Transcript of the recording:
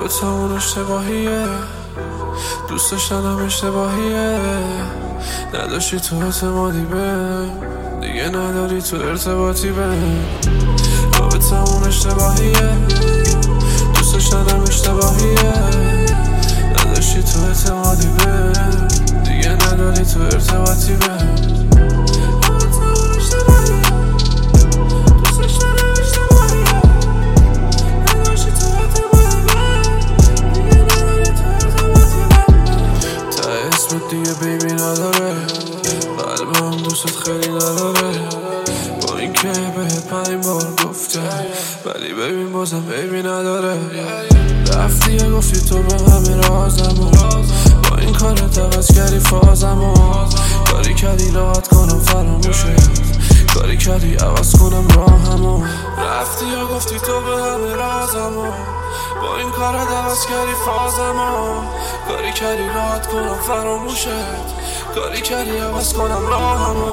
رابطمون اشتباهیه، دوست داشتنم اشتباهیه، نداشتی تو اعتمادی بهم، دیگه نداری تو ارتباطی بهم. رابطمون اشتباهیه، دوست داشتنم اشتباهیه، نداشتی تو اعتمادی بهم، دیگه نداری تو ارتباطی بهم. دیگه بیبی نداره، قلبم دوست خیلی نداره، با این که بهت 5 بار گفته ولی ببین بازم بیبی نداره. رفتی و گفتی تو به همه رازمو، با این کارت عوض کردی فازمو، کاری کردی راحت کنم فراموشت، کاری کردی عوض کنم راهمو. رفتی و گفتی تو به همه رازمو، با این کارت عوض کردی فازمو، کاری کردی راحت کنم فراموشت، کاری کردی عوض کنم راهمو.